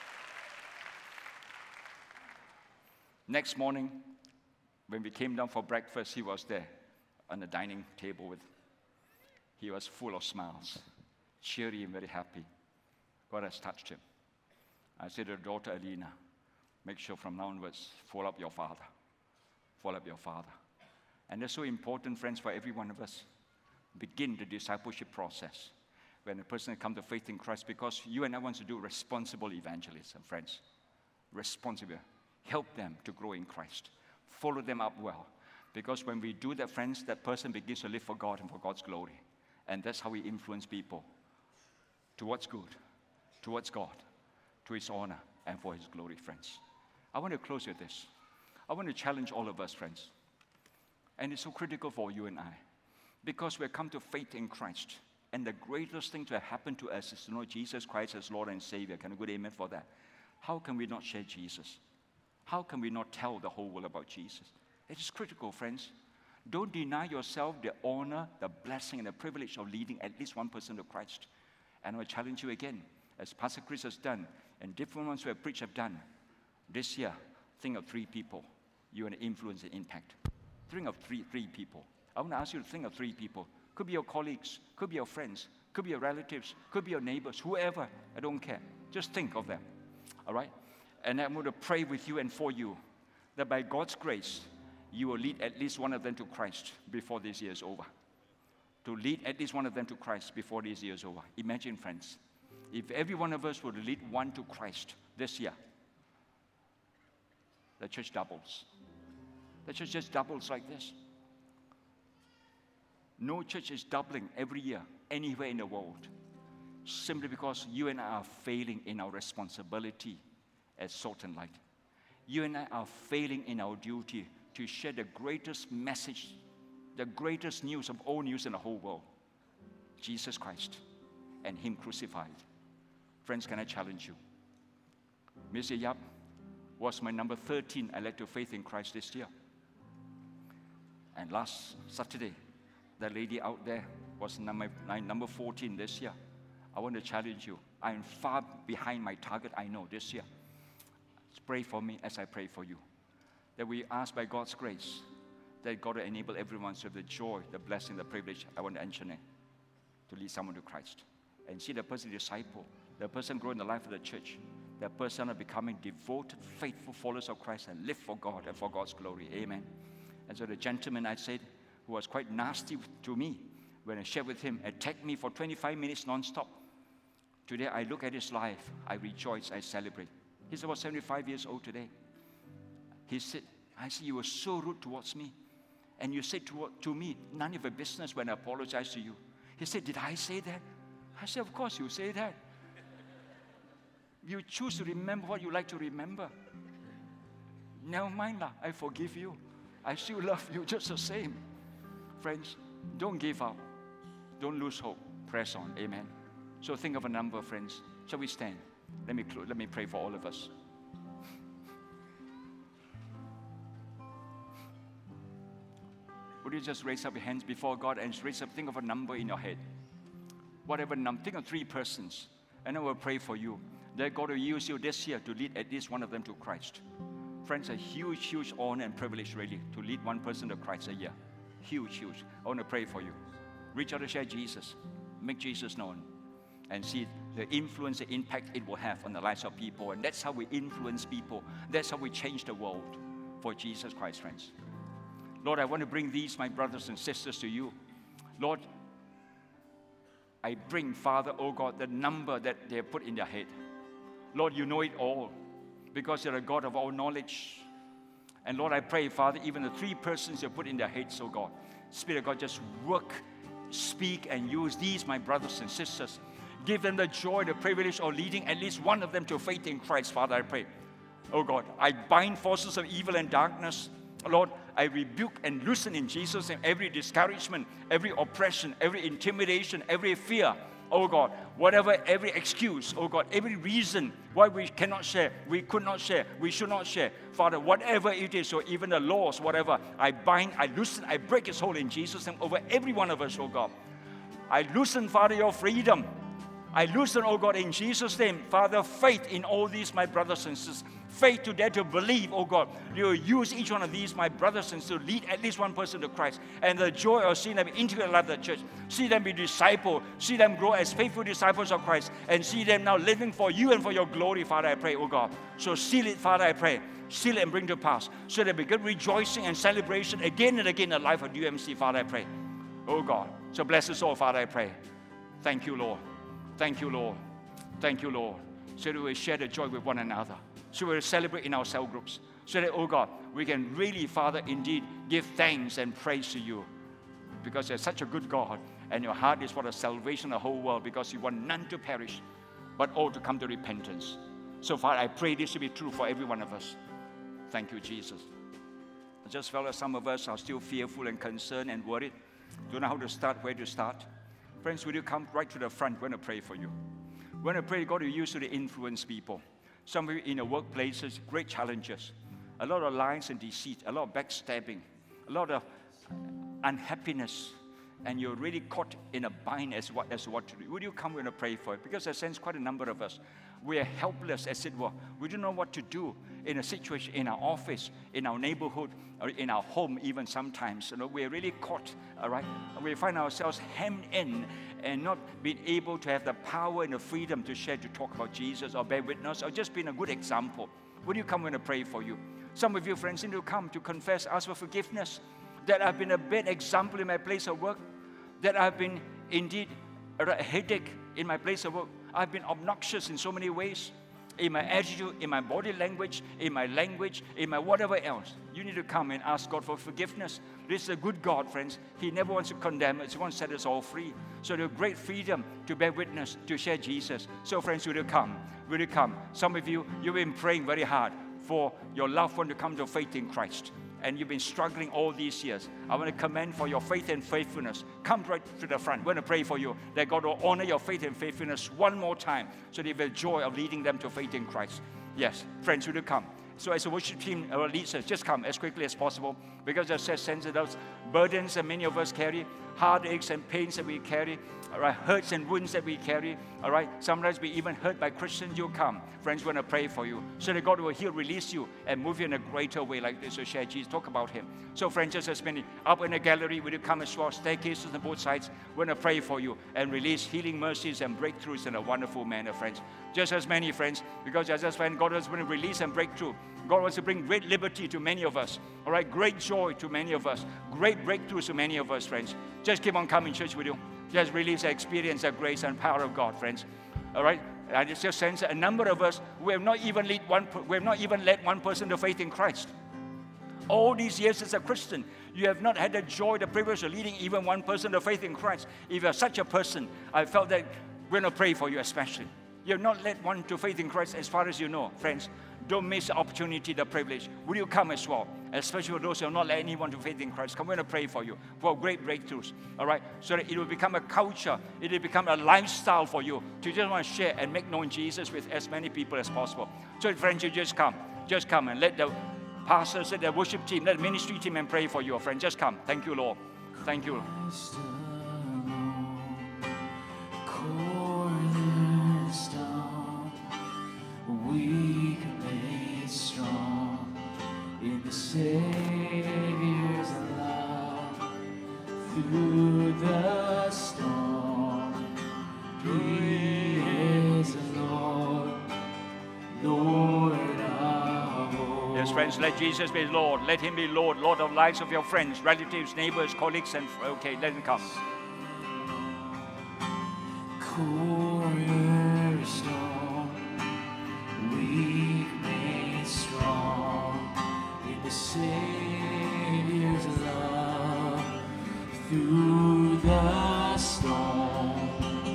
Next morning, when we came down for breakfast, he was there on the dining table with, he was full of smiles, cheery and very happy. God has touched him. I said to daughter Alina, make sure from now onwards, follow up your father. Follow up your father. And that's so important, friends, for every one of us. Begin the discipleship process when a person comes to faith in Christ, because you and I want to do responsible evangelism, friends. Responsible. Help them to grow in Christ. Follow them up well. Because when we do that, friends, that person begins to live for God and for God's glory. And that's how we influence people towards good, towards God, to His honor, and for His glory, friends. I want to close with this. I want to challenge all of us, friends. And it's so critical for you and I. Because we've come to faith in Christ. And the greatest thing to happen to us is to know Jesus Christ as Lord and Savior. Can you go amen for that? How can we not share Jesus? How can we not tell the whole world about Jesus? It is critical, friends. Don't deny yourself the honor, the blessing, and the privilege of leading at least one person to Christ. And I will challenge you again, as Pastor Chris has done, and different ones who have preached have done. This year, think of three people you want to influence and impact. Think of three, three people. I want to ask you to think of three people. Could be your colleagues, could be your friends, could be your relatives, could be your neighbors, whoever. I don't care. Just think of them. All right? And I'm going to pray with you and for you that by God's grace, you will lead at least one of them to Christ before this year is over. To lead at least one of them to Christ before this year is over. Imagine, friends, if every one of us would lead one to Christ this year, the church doubles. The church just doubles like this. No church is doubling every year anywhere in the world, simply because you and I are failing in our responsibility as salt and light. You and I are failing in our duty to share the greatest message, the greatest news of all news in the whole world, Jesus Christ and Him crucified. Friends, can I challenge you? Mister Yap was my number thirteen I led to faith in Christ this year. And last Saturday, the lady out there was number, number fourteen this year. I want to challenge you. I am far behind my target, I know, this year. Pray for me as I pray for you. That we ask by God's grace that God will enable everyone to have the joy, the blessing, the privilege, I want to mention it, to lead someone to Christ. And see the person disciple, the person grow in the life of the church, the person are becoming devoted, faithful followers of Christ and live for God and for God's glory. Amen. And so the gentleman I said, who was quite nasty to me, when I shared with him, attacked me for twenty-five minutes non-stop. Today I look at his life, I rejoice, I celebrate. He's about seventy-five years old today. He said, I said, you were so rude towards me. And you said to, to me, none of your business when I apologized to you. He said, did I say that? I said, of course you say that. You choose to remember what you like to remember. Never mind, lah, I forgive you. I still love you just the same. Friends, don't give up. Don't lose hope. Press on. Amen. So think of a number, friends. Shall we stand? Let me, let me pray for all of us. Would you just raise up your hands before God and raise up, think of a number in your head. Whatever number, think of three persons. And I will pray for you that God will use you this year to lead at least one of them to Christ. Friends, a huge, huge honor and privilege really to lead one person to Christ a year. Huge, huge. I want to pray for you. Reach out to share Jesus. Make Jesus known. And see the influence, the impact it will have on the lives of people. And that's how we influence people. That's how we change the world for Jesus Christ, friends. Lord, I want to bring these, my brothers and sisters, to you. Lord, I bring, Father, oh God, the number that they have put in their head. Lord, you know it all because you're a God of all knowledge. And Lord, I pray, Father, even the three persons you put in their heads, oh God, Spirit of God, just work, speak, and use these, my brothers and sisters. Give them the joy, the privilege of leading at least one of them to faith in Christ, Father, I pray. Oh God, I bind forces of evil and darkness. Lord, I rebuke and loosen in Jesus' name every discouragement, every oppression, every intimidation, every fear. Oh God, whatever, every excuse, oh God, every reason why we cannot share, we could not share, we should not share. Father, whatever it is, or even the laws, whatever, I bind, I loosen, I break its hold in Jesus' name over every one of us, oh God. I loosen, Father, your freedom. I loosen, oh God, in Jesus' name, Father, faith in all these, my brothers and sisters. Faith to dare to believe, oh God, you will use each one of these, my brothers and sisters, to lead at least one person to Christ. And the joy of seeing them integrate the life of the church, see them be discipled, see them grow as faithful disciples of Christ, and see them now living for you and for your glory, Father, I pray, oh God. So seal it, Father, I pray. Seal it and bring to pass, so there be good rejoicing and celebration again and again in the life of U M C, Father, I pray. Oh God. So bless us all, Father, I pray. Thank you, Lord. Thank you, Lord. Thank you, Lord. So that we share the joy with one another. So we'll celebrate in our cell groups. So that, oh God, we can really, Father, indeed give thanks and praise to you. Because you're such a good God. And your heart is for the salvation of the whole world. Because you want none to perish, but all to come to repentance. So, Father, I pray this to be true for every one of us. Thank you, Jesus. I just felt that some of us are still fearful and concerned and worried. Don't know how to start, where to start. Friends, will you come right to the front? We're going to pray for you. We're going to pray God will use you to influence people. Some of you in your workplaces, great challenges. A lot of lies and deceit, a lot of backstabbing, a lot of unhappiness, and you're really caught in a bind as what, as what to do. Would you come and pray for it? Because I sense quite a number of us, we are helpless, as it were. We don't know what to do in a situation, in our office, in our neighborhood, or in our home even sometimes. You know, we're really caught, all right? We find ourselves hemmed in and not being able to have the power and the freedom to share, to talk about Jesus or bear witness or just being a good example. Would you come and pray for you? Some of you friends need to come to confess, ask for forgiveness, that I've been a bad example in my place of work, that I've been indeed a headache in my place of work. I've been obnoxious in so many ways, in my attitude, in my body language, in my language, in my whatever else. You need to come and ask God for forgiveness. This is a good God, friends. He never wants to condemn us. He wants to set us all free. So there's great freedom to bear witness, to share Jesus. So friends, will you come? Will you come? Some of you, you've been praying very hard for your loved one to come to faith in Christ. And you've been struggling all these years. I want to commend for your faith and faithfulness. Come right to the front. We're going to pray for you that God will honor your faith and faithfulness one more time so they have the joy of leading them to faith in Christ. Yes, friends, will you come? So as a worship team uh, leads us, just come as quickly as possible, because there's a sense of those burdens that many of us carry, heartaches and pains that we carry, all right, hurts and wounds that we carry, all right. Sometimes we even hurt by Christians. You come. Friends, we're going to pray for you so that God will heal, release you, and move you in a greater way like this. So share Jesus, talk about Him. So friends, just as many up in the gallery, will you come as well? Staircases on both sides. We're going to pray for you and release healing mercies and breakthroughs in a wonderful manner, friends. Just as many, friends, because as just when God is going to release and breakthrough, God wants to bring great liberty to many of us, all right, great joy to many of us, great breakthroughs to many of us, friends. Just keep on coming, church, with you. Just release the experience of grace and power of God, friends. All right, I just sense a number of us, we have not even led one, we have not even led one person to faith in Christ. All these years as a Christian, you have not had the joy, the privilege of leading even one person to faith in Christ. If you're such a person, I felt that we're going to pray for you especially. You have not led one to faith in Christ as far as you know, friends. Don't miss the opportunity, the privilege. Will you come as well? Especially for those who have not led anyone to faith in Christ. Come, we're going to pray for you for great breakthroughs, all right? So that it will become a culture, it will become a lifestyle for you to just want to share and make known Jesus with as many people as possible. So friends, you just come. Just come and let the pastors, let the worship team, let the ministry team and pray for you, friend. Just come. Thank you, Lord. Thank you. In the Savior's love, through the storm, He is the Lord, Lord of all. Yes, friends, let Jesus be Lord. Let Him be Lord, Lord of lives of your friends, relatives, neighbors, colleagues, and okay, let Him come. Cornerstone, weak made strong. The Savior's love, through the storm,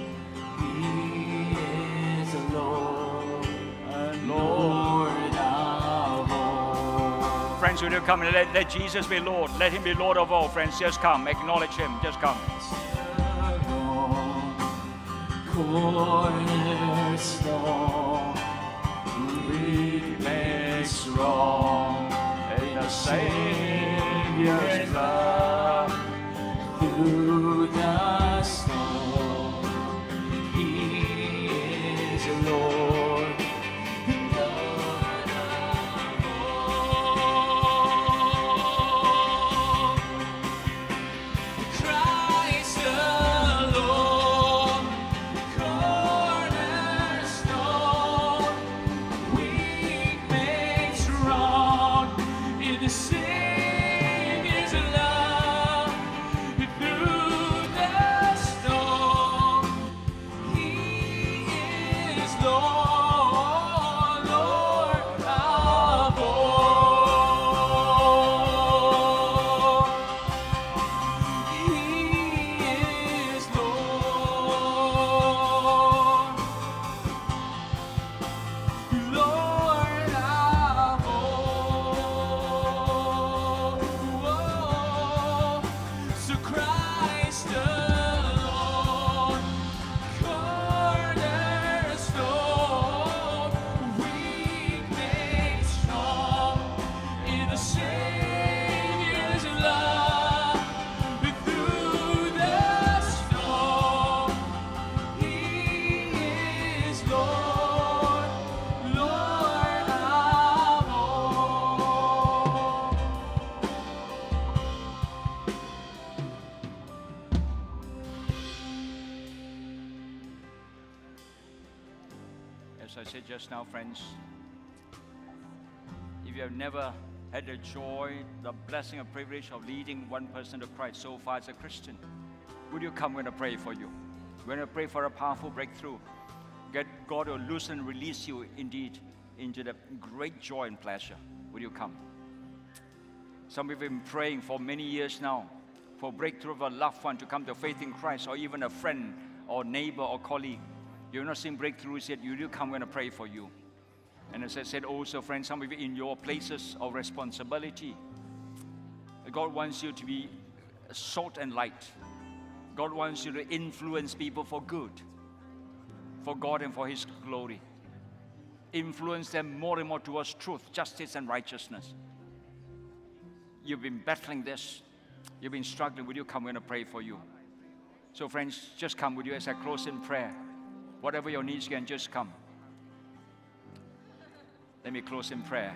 He is the Lord, and Lord of all. Friends, will you come and let, let Jesus be Lord? Let Him be Lord of all, friends. Just come. Acknowledge Him. Just come. Cornerstone, weak made strong. The Savior's love, through the storm, He is the Lord, the Lord of all. Christ alone, cornerstone, weak made strong. The Savior's love. said just now, friends, if you have never had the joy, the blessing and privilege of leading one person to Christ so far as a Christian, would you come when I pray for you? When I pray for a powerful breakthrough, get God to loosen and release you indeed into the great joy and pleasure. Would you come? Some of you have been praying for many years now for breakthrough of a loved one to come to faith in Christ, or even a friend or neighbor or colleague. You've not seen breakthroughs yet. You do come when I pray for you. And as I said also, friends, some of you in your places of responsibility, God wants you to be salt and light. God wants you to influence people for good, for God and for His glory. Influence them more and more towards truth, justice, and righteousness. You've been battling this. You've been struggling. Would you come when I pray for you? So friends, just come with you as I close in prayer. Whatever your needs, you can just come. Let me close in prayer.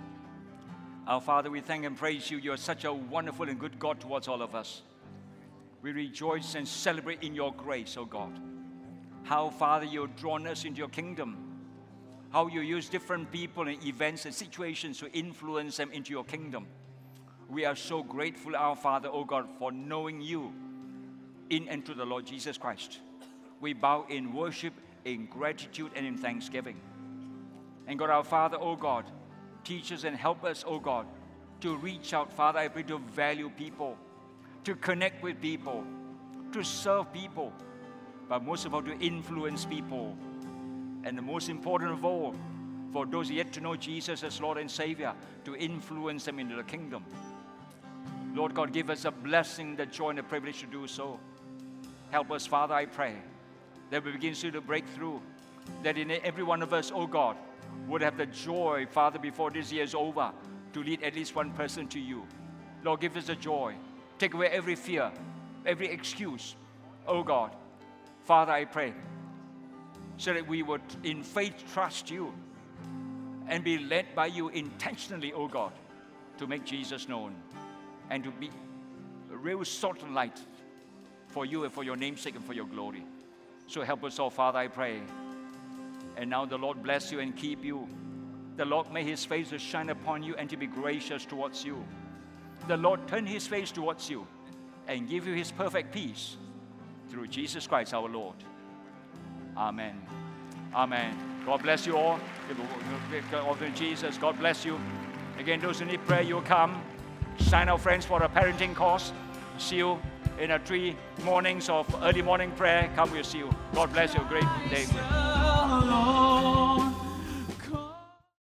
Our Father, we thank and praise you. You are such a wonderful and good God towards all of us. We rejoice and celebrate in your grace, oh God. How, Father, you have drawn us into your kingdom. How you use different people and events and situations to influence them into your kingdom. We are so grateful, our Father, oh God, for knowing you in and through the Lord Jesus Christ. We bow in worship, in gratitude, and in thanksgiving. And God, our Father, oh God, teach us and help us, oh God, to reach out, Father, I pray, to value people, to connect with people, to serve people, but most of all, to influence people. And the most important of all, for those yet to know Jesus as Lord and Savior, to influence them into the kingdom. Lord God, give us a blessing, the joy, and the privilege to do so. Help us, Father, I pray, that we begin to break through, that in every one of us, oh God, would have the joy, Father, before this year is over, to lead at least one person to you. Lord, give us the joy. Take away every fear, every excuse, oh God. Father, I pray, so that we would in faith trust you and be led by you intentionally, oh God, to make Jesus known and to be a real salt and light for you and for your name's sake and for your glory. So help us all, Father, I pray. And now the Lord bless you and keep you. The Lord may His face to shine upon you and to be gracious towards you. The Lord turn His face towards you and give you His perfect peace through Jesus Christ our Lord. Amen. Amen. God bless you all. Of Jesus, God bless you. Again, those who need prayer, you come. Sign up, friends, for a parenting course. See you in a three mornings of early morning prayer. Come, we'll see you. God bless you. Great day.